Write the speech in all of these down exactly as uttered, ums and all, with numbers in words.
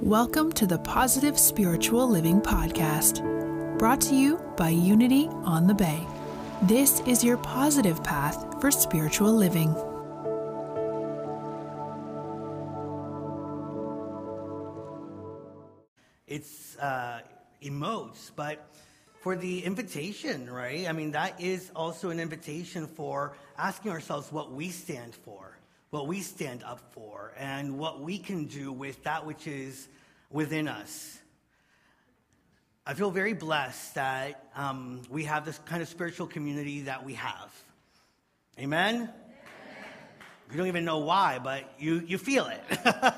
Welcome to the Positive Spiritual Living Podcast, brought to you by Unity on the Bay. This is your positive path for spiritual living. It's uh, emotes, but for the invitation, right? I mean, that is also an invitation for asking ourselves what we stand for, what we stand up for, and what we can do with that which is within us. I feel very blessed that um, we have this kind of spiritual community that we have. Amen? Amen. You don't even know why, but you, you feel it.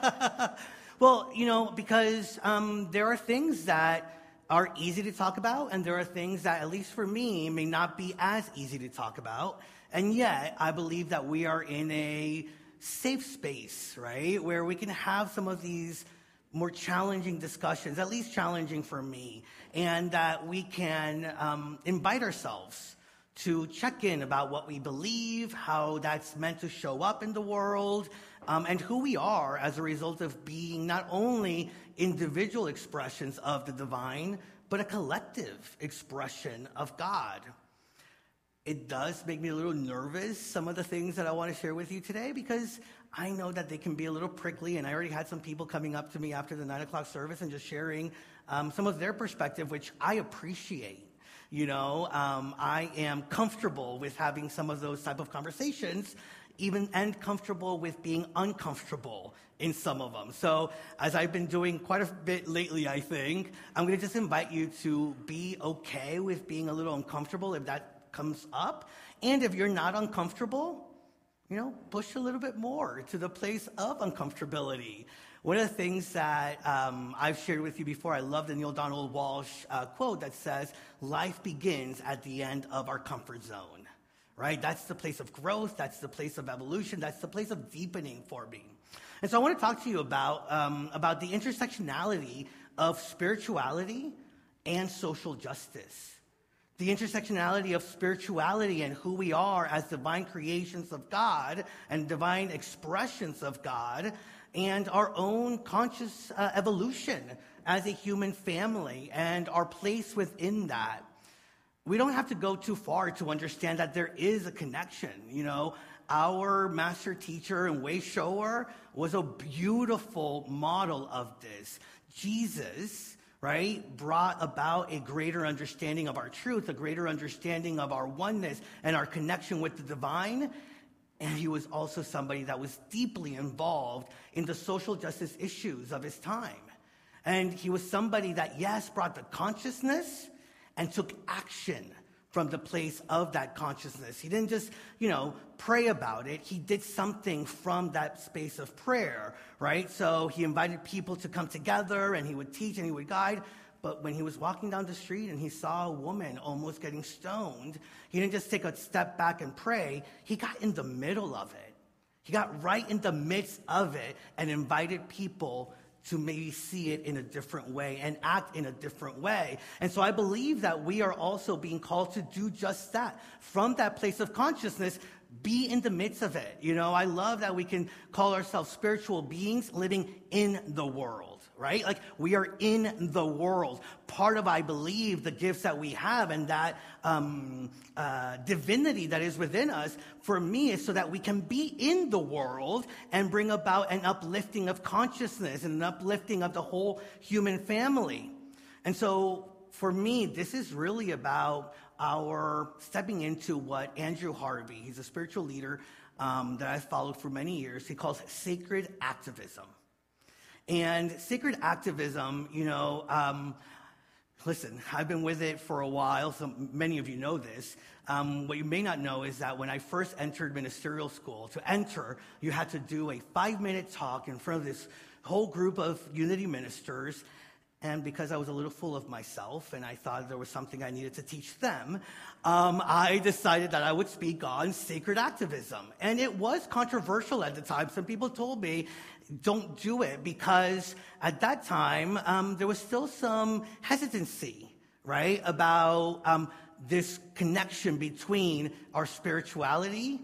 Well, you know, because um, there are things that are easy to talk about, and there are things that, at least for me, may not be as easy to talk about. And yet, I believe that we are in a safe space, right, where we can have some of these more challenging discussions, at least challenging for me, and that we can um, invite ourselves to check in about what we believe, how that's meant to show up in the world, um, and who we are as a result of being not only individual expressions of the divine, but a collective expression of God. It does make me a little nervous, some of the things that I want to share with you today, because I know that they can be a little prickly, and I already had some people coming up to me after the nine o'clock service and just sharing um, some of their perspective, which I appreciate. You know, um, I am comfortable with having some of those type of conversations, even and comfortable with being uncomfortable in some of them. So as I've been doing quite a bit lately, I think, I'm going to just invite you to be okay with being a little uncomfortable if that comes up. And if you're not uncomfortable, you know, push a little bit more to the place of uncomfortability. One of the things that um, I've shared with you before, I love the Neil Donald Walsh uh, quote that says, life begins at the end of our comfort zone, right? That's the place of growth. That's the place of evolution. That's the place of deepening for me. And so I want to talk to you about, um, about the intersectionality of spirituality and social justice. The intersectionality of spirituality and who we are as divine creations of God and divine expressions of God, and our own conscious uh, evolution as a human family and our place within that. We don't have to go too far to understand that there is a connection. You know, our master teacher and way shower was a beautiful model of this. Jesus, right, brought about a greater understanding of our truth, a greater understanding of our oneness and our connection with the divine. And he was also somebody that was deeply involved in the social justice issues of his time. And he was somebody that, yes, brought the consciousness and took action from the place of that consciousness. He didn't just, you know, pray about it. He did something from that space of prayer, right? So he invited people to come together, and he would teach and he would guide. But when he was walking down the street and he saw a woman almost getting stoned, he didn't just take a step back and pray. He got in the middle of it. He got right in the midst of it and invited people to maybe see it in a different way and act in a different way. And so I believe that we are also being called to do just that. From that place of consciousness, be in the midst of it. You know, I love that we can call ourselves spiritual beings living in the world, right? Like, we are in the world. Part of, I believe, the gifts that we have and that um, uh, divinity that is within us, for me, is so that we can be in the world and bring about an uplifting of consciousness and an uplifting of the whole human family. And so, for me, this is really about our stepping into what Andrew Harvey, he's a spiritual leader um, that I've followed for many years, he calls sacred activism. And sacred activism, you know, um, listen, I've been with it for a while, so many of you know this. Um, what you may not know is that when I first entered ministerial school, to enter, you had to do a five-minute talk in front of this whole group of Unity ministers. And because I was a little full of myself and I thought there was something I needed to teach them, um, I decided that I would speak on sacred activism. And it was controversial at the time. Some people told me, don't do it, because at that time, um, there was still some hesitancy, right, about um, this connection between our spirituality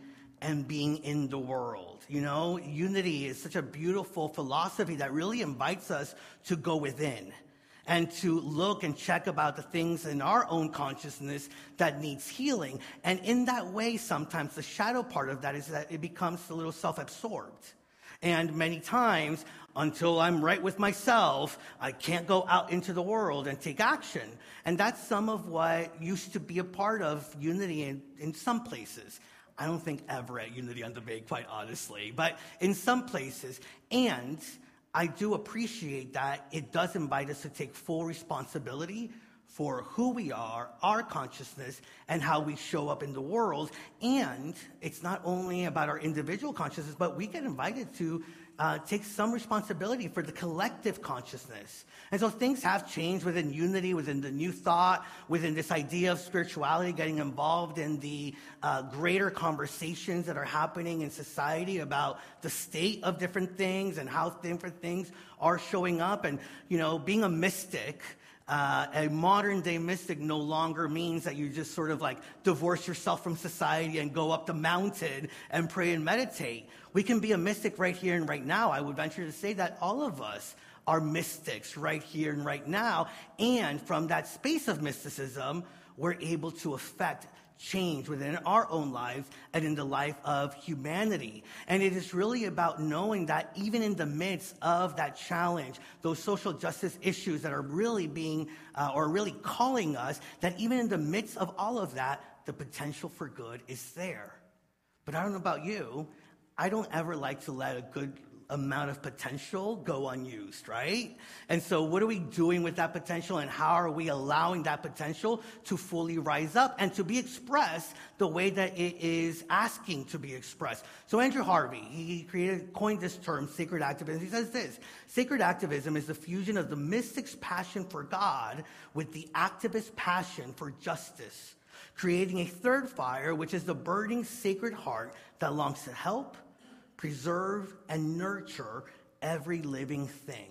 and being in the world. You know, unity is such a beautiful philosophy that really invites us to go within and to look and check about the things in our own consciousness that needs healing. And in that way, sometimes the shadow part of that is that it becomes a little self-absorbed. And many times, until I'm right with myself, I can't go out into the world and take action. And that's some of what used to be a part of unity in, in some places. I don't think ever at Unity on the Bay, quite honestly, but in some places. And I do appreciate that it does invite us to take full responsibility for who we are, our consciousness, and how we show up in the world. And it's not only about our individual consciousness, but we get invited to uh, take some responsibility for the collective consciousness. And so things have changed within Unity, within the New Thought, within this idea of spirituality, getting involved in the uh, greater conversations that are happening in society about the state of different things and how different things are showing up. And, you know, being a mystic, Uh, a modern-day mystic no longer means that you just sort of like divorce yourself from society and go up the mountain and pray and meditate. We can be a mystic right here and right now. I would venture to say that all of us are mystics right here and right now. And from that space of mysticism, we're able to affect change within our own lives and in the life of humanity. And it is really about knowing that even in the midst of that challenge, those social justice issues that are really being, uh, or really calling us, that even in the midst of all of that, the potential for good is there. But I don't know about you, I don't ever like to let a good amount of potential go unused, right? And so what are we doing with that potential, and how are we allowing that potential to fully rise up and to be expressed the way that it is asking to be expressed? So Andrew Harvey, he created, coined this term, sacred activism. He says this: sacred activism is the fusion of the mystic's passion for God with the activist's passion for justice, creating a third fire, which is the burning sacred heart that longs to help, preserve, and nurture every living thing.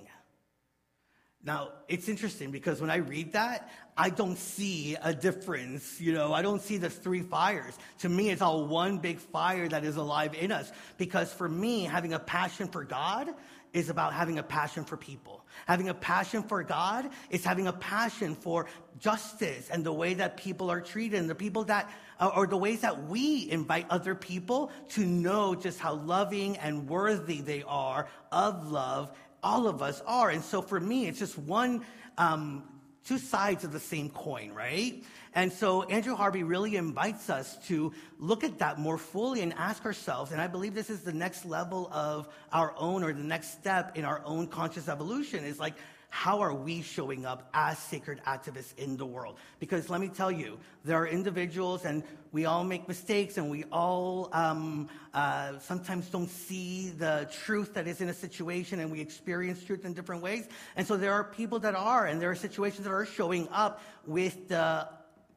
Now, it's interesting because when I read that, I don't see a difference. You know, I don't see the three fires. To me, it's all one big fire that is alive in us. Because for me, having a passion for God is about having a passion for people. Having a passion for God is having a passion for justice and the way that people are treated, and the people that, uh, or the ways that we invite other people to know just how loving and worthy they are of love. All of us are. And so for me, it's just one, um, two sides of the same coin, right? And so Andrew Harvey really invites us to look at that more fully and ask ourselves, and I believe this is the next level of our own, or the next step in our own conscious evolution, is like, how are we showing up as sacred activists in the world? Because let me tell you, there are individuals, and we all make mistakes, and we all um, uh, sometimes don't see the truth that is in a situation, and we experience truth in different ways. And so there are people that are, and there are situations that are showing up with the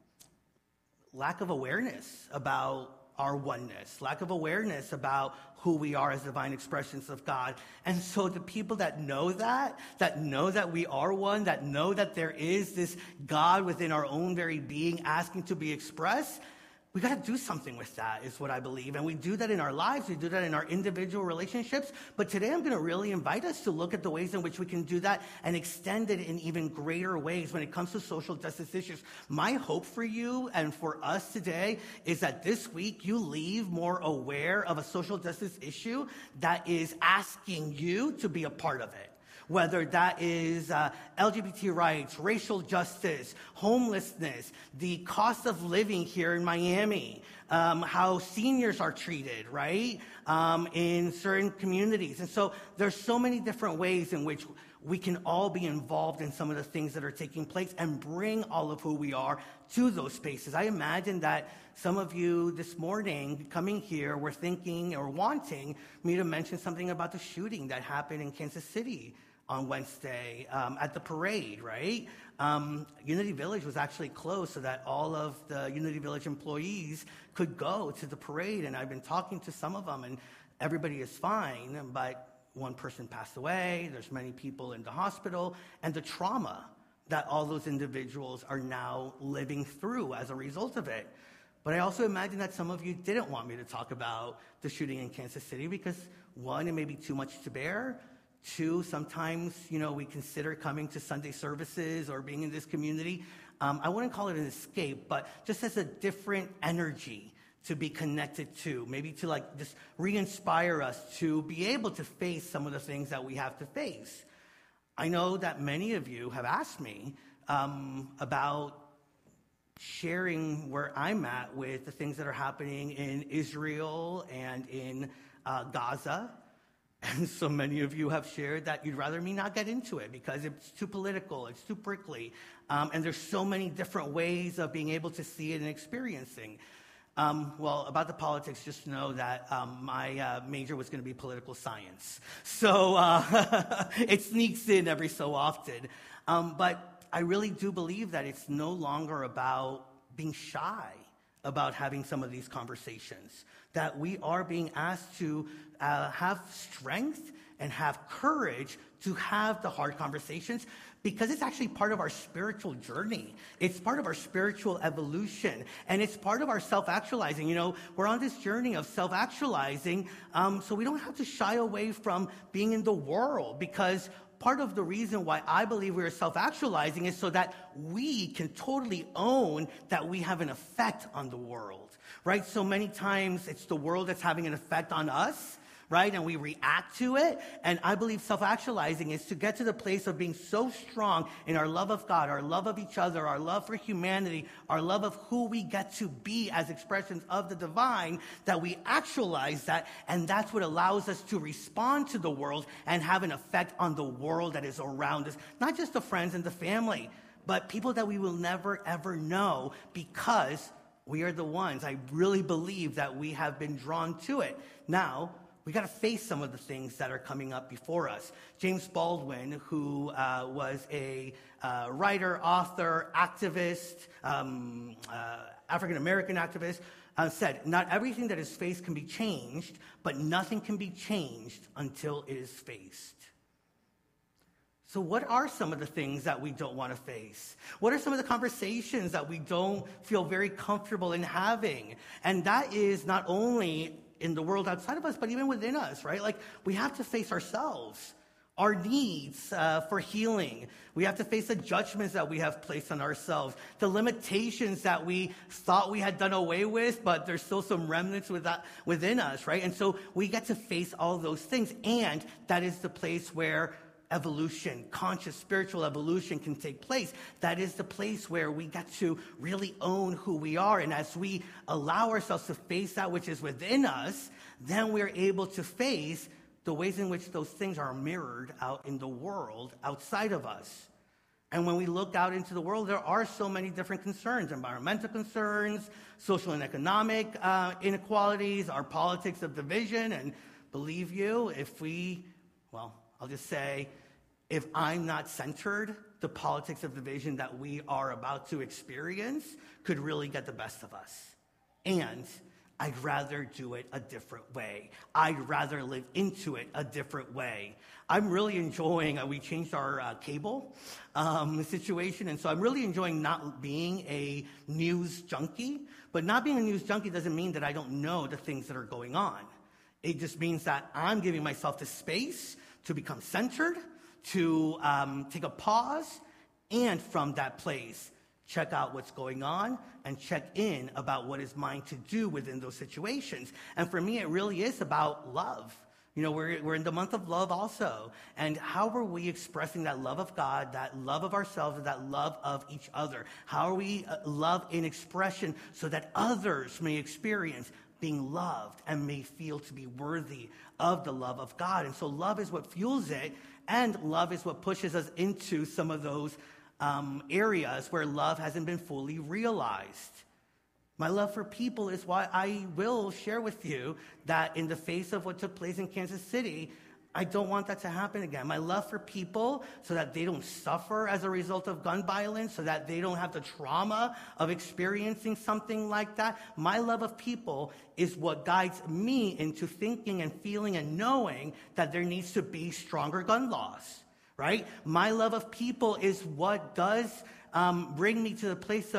lack of awareness about our oneness, lack of awareness about who we are as divine expressions of God. And so the people that know that, that know that we are one, that know that there is this God within our own very being asking to be expressed, we got to do something with that, is what I believe. And we do that in our lives. We do that in our individual relationships. But today I'm going to really invite us to look at the ways in which we can do that and extend it in even greater ways when it comes to social justice issues. My hope for you and for us today is that this week you leave more aware of a social justice issue that is asking you to be a part of it. Whether that is uh, L G B T rights, racial justice, homelessness, the cost of living here in Miami, um, how seniors are treated, right, um, in certain communities. And so there's so many different ways in which we can all be involved in some of the things that are taking place and bring all of who we are to those spaces. I imagine that some of you this morning coming here were thinking or wanting me to mention something about the shooting that happened in Kansas City on Wednesday um, at the parade, right? Um, Unity Village was actually closed so that all of the Unity Village employees could go to the parade. And I've been talking to some of them, and everybody is fine, but one person passed away. There's many people in the hospital, and the trauma that all those individuals are now living through as a result of it. But I also imagine that some of you didn't want me to talk about the shooting in Kansas City because, one, it may be too much to bear. Two, sometimes, you know, we consider coming to Sunday services or being in this community. Um, I wouldn't call it an escape, but just as a different energy to be connected to, maybe to like just re-inspire us to be able to face some of the things that we have to face. I know that many of you have asked me um, about sharing where I'm at with the things that are happening in Israel and in uh, Gaza. And so many of you have shared that you'd rather me not get into it because it's too political, it's too prickly, um, and there's so many different ways of being able to see it and experiencing. Um, well, about the politics, just know that um, my uh, major was going to be political science. So uh, it sneaks in every so often. Um, but I really do believe that it's no longer about being shy about having some of these conversations, that we are being asked to uh, have strength and have courage to have the hard conversations because it's actually part of our spiritual journey. It's part of our spiritual evolution, and it's part of our self-actualizing. You know, we're on this journey of self-actualizing, um, so we don't have to shy away from being in the world because part of the reason why I believe we are self-actualizing is so that we can totally own that we have an effect on the world, right? So many times it's the world that's having an effect on us, right? And we react to it. And I believe self-actualizing is to get to the place of being so strong in our love of God, our love of each other, our love for humanity, our love of who we get to be as expressions of the divine, that we actualize that. And that's what allows us to respond to the world and have an effect on the world that is around us. Not just the friends and the family, but people that we will never, ever know because we are the ones. I really believe that we have been drawn to it. Now, we got to face some of the things that are coming up before us. James Baldwin, who uh, was a uh, writer, author, activist, um, uh, African-American activist, uh, said, "Not everything that is faced can be changed, but nothing can be changed until it is faced." So what are some of the things that we don't want to face? What are some of the conversations that we don't feel very comfortable in having? And that is not only in the world outside of us, but even within us, right? Like, we have to face ourselves, our needs uh, for healing. We have to face the judgments that we have placed on ourselves, the limitations that we thought we had done away with, but there's still some remnants with that, within us, right? And so we get to face all those things, and that is the place where evolution, conscious spiritual evolution can take place. That is the place where we get to really own who we are. And as we allow ourselves to face that which is within us, then we're able to face the ways in which those things are mirrored out in the world outside of us. And when we look out into the world, there are so many different concerns: environmental concerns, social and economic uh, inequalities, our politics of division. And believe you, if we, well, I'll just say, if I'm not centered, the politics of division that we are about to experience could really get the best of us. And I'd rather do it a different way. I'd rather live into it a different way. I'm really enjoying, uh, we changed our uh, cable um, situation, and so I'm really enjoying not being a news junkie. But not being a news junkie doesn't mean that I don't know the things that are going on. It just means that I'm giving myself the space to become centered, to um, take a pause, and from that place, check out what's going on and check in about what is mine to do within those situations. And for me, it really is about love. You know, we're, we're in the month of love also. And how are we expressing that love of God, that love of ourselves, and that love of each other? How are we uh, love in expression so that others may experience being loved and may feel to be worthy of the love of God? And so love is what fuels it, and love is what pushes us into some of those um, areas where love hasn't been fully realized. My love for people is why I will share with you that in the face of what took place in Kansas City, I don't want that to happen again. My love for people so that they don't suffer as a result of gun violence, so that they don't have the trauma of experiencing something like that. My love of people is what guides me into thinking and feeling and knowing that there needs to be stronger gun laws, right? My love of people is what does um, bring me to the place of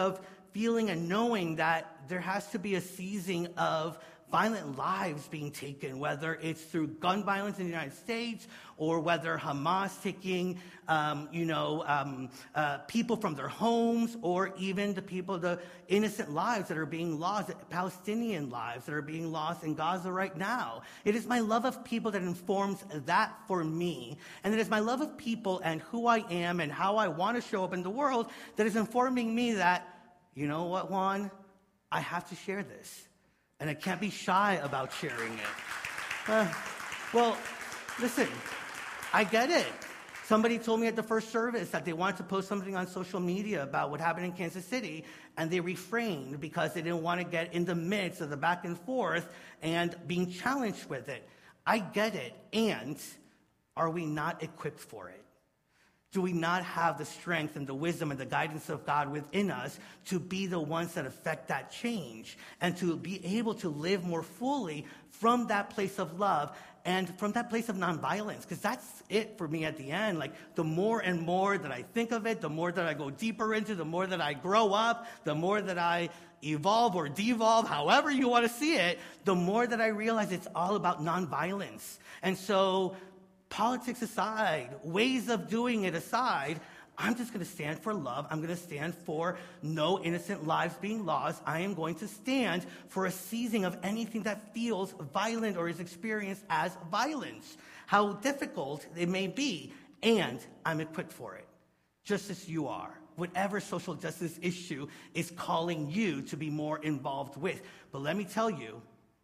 feeling and knowing that there has to be a seizing of violent lives being taken, whether it's through gun violence in the United States or whether Hamas taking, um, you know, um, uh, people from their homes, or even the people, the innocent lives that are being lost, Palestinian lives that are being lost in Gaza right now. It is my love of people that informs that for me. And it is my love of people and who I am and how I want to show up in the world that is informing me that, you know what, Juan? I have to share this. And I can't be shy about sharing it. Uh, well, listen, I get it. Somebody told me at the first service that they wanted to post something on social media about what happened in Kansas City, and they refrained because they didn't want to get in the midst of the back and forth and being challenged with it. I get it. And are we not equipped for it? Do we not have the strength and the wisdom and the guidance of God within us to be the ones that affect that change and to be able to live more fully from that place of love and from that place of nonviolence? Because that's it for me at the end. Like, the more and more that I think of it, the more that I go deeper into, the more that I grow up, the more that I evolve or devolve, however you want to see it, the more that I realize it's all about nonviolence. And so, politics aside, ways of doing it aside, I'm just going to stand for love. I'm going to stand for no innocent lives being lost. I am going to stand for a seizing of anything that feels violent or is experienced as violence, how difficult it may be, and I'm equipped for it, just as you are. Whatever social justice issue is calling you to be more involved with. But let me tell you,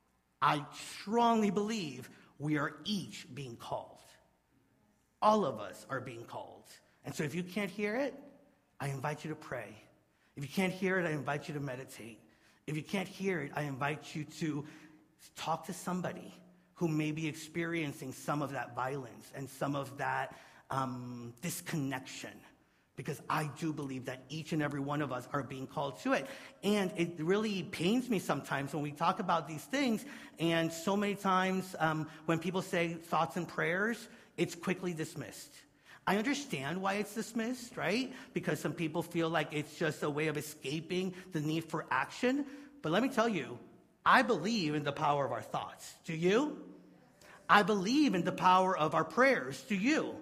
I strongly believe we are each being called. All of us are being called. And so if you can't hear it, I invite you to pray. If you can't hear it, I invite you to meditate. If you can't hear it, I invite you to talk to somebody who may be experiencing some of that violence and some of that um, disconnection. Because I do believe that each and every one of us are being called to it. And it really pains me sometimes when we talk about these things, and so many times um, when people say thoughts and prayers, it's quickly dismissed. I understand why it's dismissed, right? Because some people feel like it's just a way of escaping the need for action. But let me tell you, I believe in the power of our thoughts. Do you? I believe in the power of our prayers. Do you?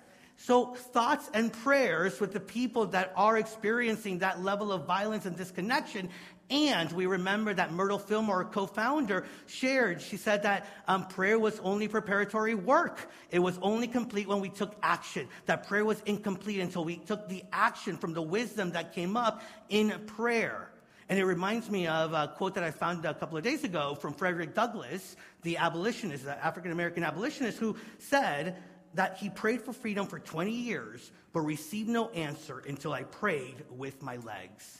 So thoughts and prayers with the people that are experiencing that level of violence and disconnection. And we remember that Myrtle Fillmore, co-founder, shared, she said that um, prayer was only preparatory work. It was only complete when we took action. That prayer was incomplete until we took the action from the wisdom that came up in prayer. And it reminds me of a quote that I found a couple of days ago from Frederick Douglass, the abolitionist, the African-American abolitionist, who said that he prayed for freedom for twenty years, but received no answer until I prayed with my legs.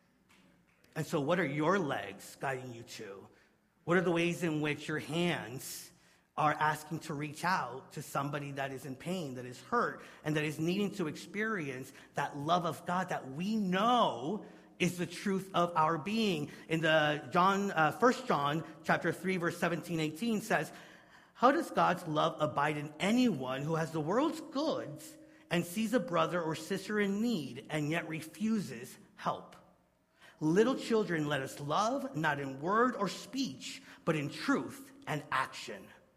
And so what are your legs guiding you to? What are the ways in which your hands are asking to reach out to somebody that is in pain, that is hurt, and that is needing to experience that love of God that we know is the truth of our being? In the John, uh, First John chapter three, verse seventeen, eighteen says, "How does God's love abide in anyone who has the world's goods and sees a brother or sister in need and yet refuses help? Little children, let us love, not in word or speech, but in truth and action."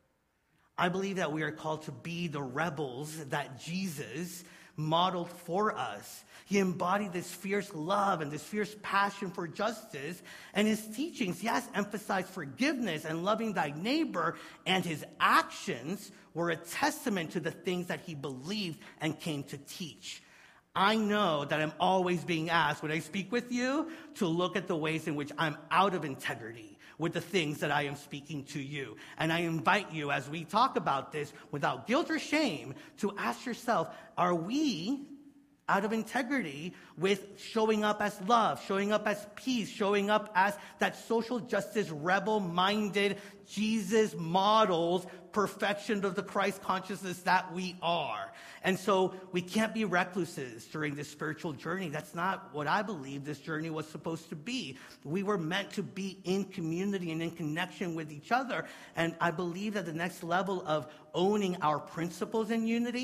I believe that we are called to be the rebels that Jesus modeled for us. He embodied this fierce love and this fierce passion for justice, and his teachings, yes, emphasized forgiveness and loving thy neighbor, and his actions were a testament to the things that he believed and came to teach. I know that I'm always being asked when I speak with you to look at the ways in which I'm out of integrity with the things that I am speaking to you. And I invite you, as we talk about this without guilt or shame, to ask yourself, are we out of integrity with showing up as love, showing up as peace, showing up as that social justice rebel-minded, Jesus models perfection of the Christ consciousness that we are? And so we can't be recluses during this spiritual journey. That's not what I believe this journey was supposed to be. We were meant to be in community and in connection with each other. And I believe that the next level of owning our principles in unity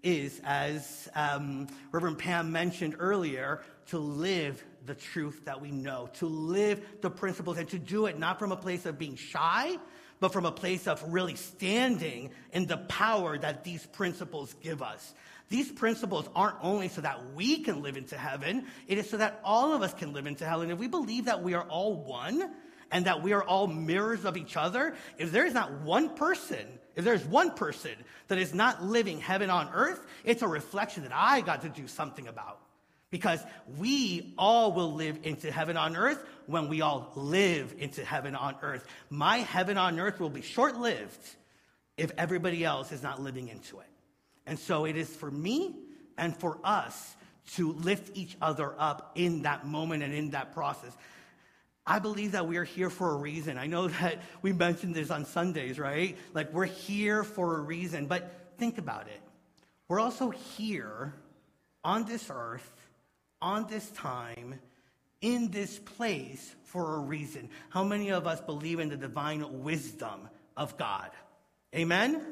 is, as um, Reverend Pam mentioned earlier, to live the truth that we know, to live the principles, and to do it not from a place of being shy, but from a place of really standing in the power that these principles give us. These principles aren't only so that we can live into heaven, it is so that all of us can live into heaven. If we believe that we are all one and that we are all mirrors of each other, if there is not one person, if there's one person that is not living heaven on earth, it's a reflection that I got to do something about. Because we all will live into heaven on earth when we all live into heaven on earth. My heaven on earth will be short-lived if everybody else is not living into it. And so it is for me and for us to lift each other up in that moment and in that process. I believe that we are here for a reason. I know that we mentioned this on Sundays, right? Like, we're here for a reason. But think about it. We're also here on this earth, on this time, in this place for a reason. How many of us believe in the divine wisdom of God? Amen?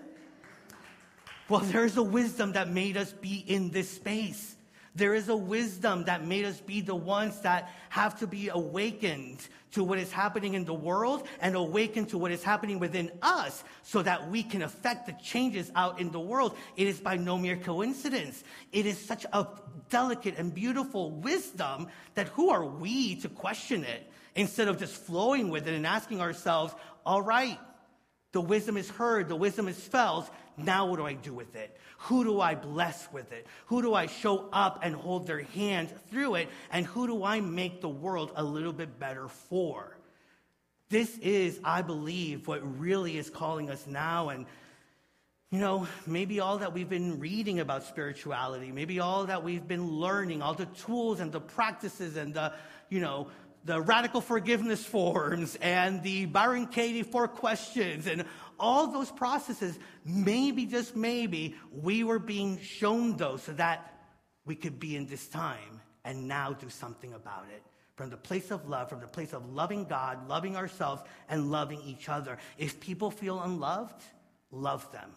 Well, there's a wisdom that made us be in this space. There is a wisdom that made us be the ones that have to be awakened to what is happening in the world and awakened to what is happening within us so that we can affect the changes out in the world. It is by no mere coincidence. It is such a delicate and beautiful wisdom that who are we to question it instead of just flowing with it and asking ourselves, all right, the wisdom is heard, the wisdom is felt, now what do I do with it? Who do I bless with it? Who do I show up and hold their hand through it? And who do I make the world a little bit better for? This is, I believe, what really is calling us now. And, you know, maybe all that we've been reading about spirituality, maybe all that we've been learning, all the tools and the practices and the, you know, the radical forgiveness forms and the Byron Katie four questions and all those processes, maybe, just maybe, we were being shown those so that we could be in this time and now do something about it. From the place of love, from the place of loving God, loving ourselves, and loving each other. If people feel unloved, love them.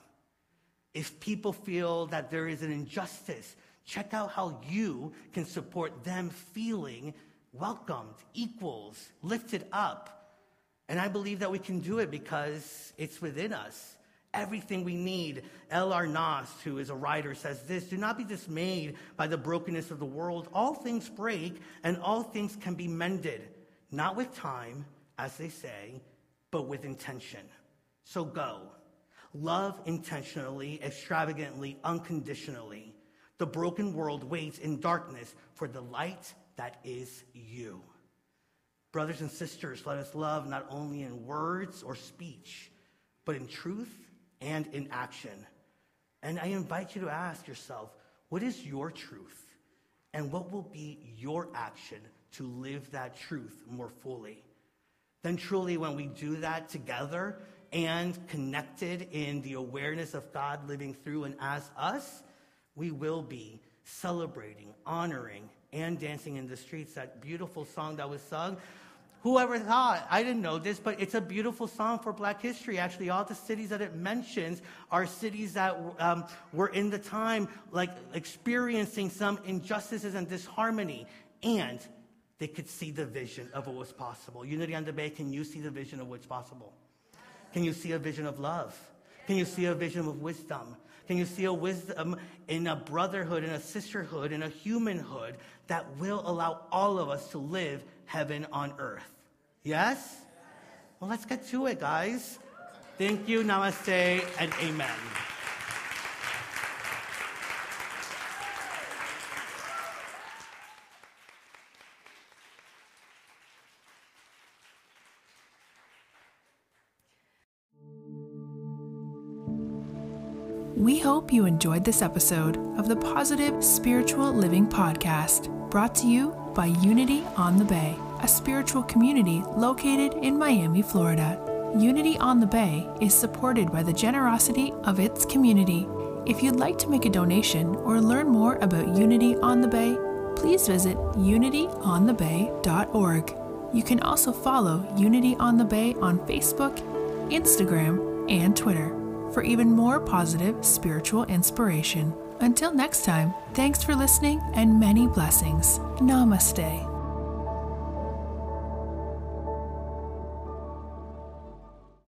If people feel that there is an injustice, check out how you can support them feeling welcomed, equals, lifted up. And I believe that we can do it because it's within us. Everything we need. L R Knost, who is a writer, says this: do not be dismayed by the brokenness of the world. All things break, and all things can be mended. Not with time, as they say, but with intention. So go. Love intentionally, extravagantly, unconditionally. The broken world waits in darkness for the light that is you. Brothers and sisters, let us love not only in words or speech, but in truth and in action. And I invite you to ask yourself, what is your truth? And what will be your action to live that truth more fully? Then truly, when we do that together and connected in the awareness of God living through and as us, we will be celebrating, honoring, and dancing in the streets. That beautiful song that was sung. Whoever thought? I didn't know this, but it's a beautiful song for Black history. Actually, all the cities that it mentions are cities that um, were in the time like experiencing some injustices and disharmony, and they could see the vision of what was possible. Unity on the Bay, can you see the vision of what's possible? Can you see a vision of love? Can you see a vision of wisdom? Can you see a wisdom in a brotherhood, in a sisterhood, in a humanhood that will allow all of us to live heaven on earth? Yes? Well, let's get to it, guys. Thank you, namaste, and amen. We hope you enjoyed this episode of the Positive Spiritual Living Podcast, brought to you by Unity on the Bay, a spiritual community located in Miami, Florida. Unity on the Bay is supported by the generosity of its community. If you'd like to make a donation or learn more about Unity on the Bay, please visit unity on the bay dot org. You can also follow Unity on the Bay on Facebook, Instagram, and Twitter for even more positive spiritual inspiration. Until next time, thanks for listening and many blessings. Namaste.